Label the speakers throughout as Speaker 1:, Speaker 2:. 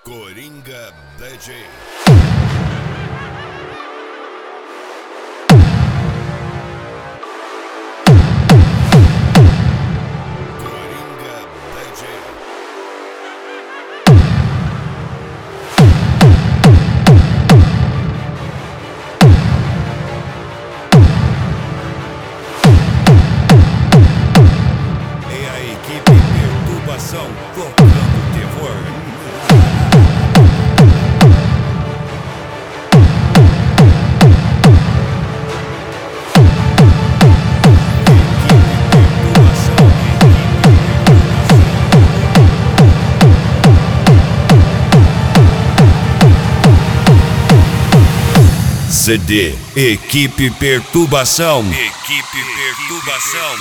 Speaker 1: Coringa DJ. Tocando terror. CD Equipe Perturbação. Equipe Perturbação.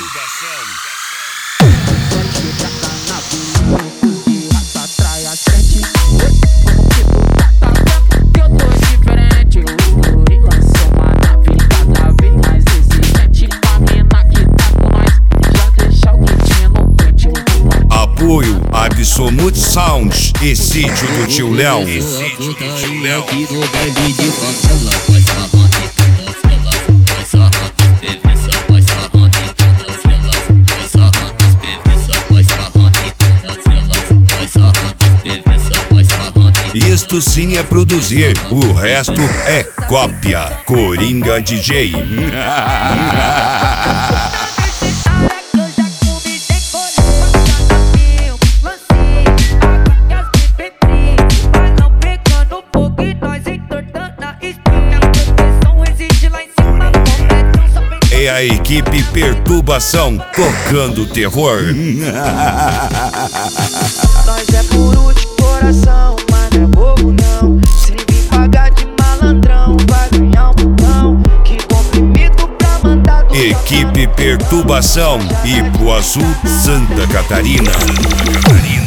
Speaker 1: Apoio Absolute Sound e Sítio do Tio Léo. Isto sim é produzir, o resto é cópia. Coringa DJ. É a Equipe Perturbação tocando terror.
Speaker 2: Nós é puro de coração, mas não é bobo não. Se vir pagar de malandrão, vai ganhar um pulão. Que comprimido pra mandar do
Speaker 1: Equipe Perturbação, Ipuaçu, Santa Catarina.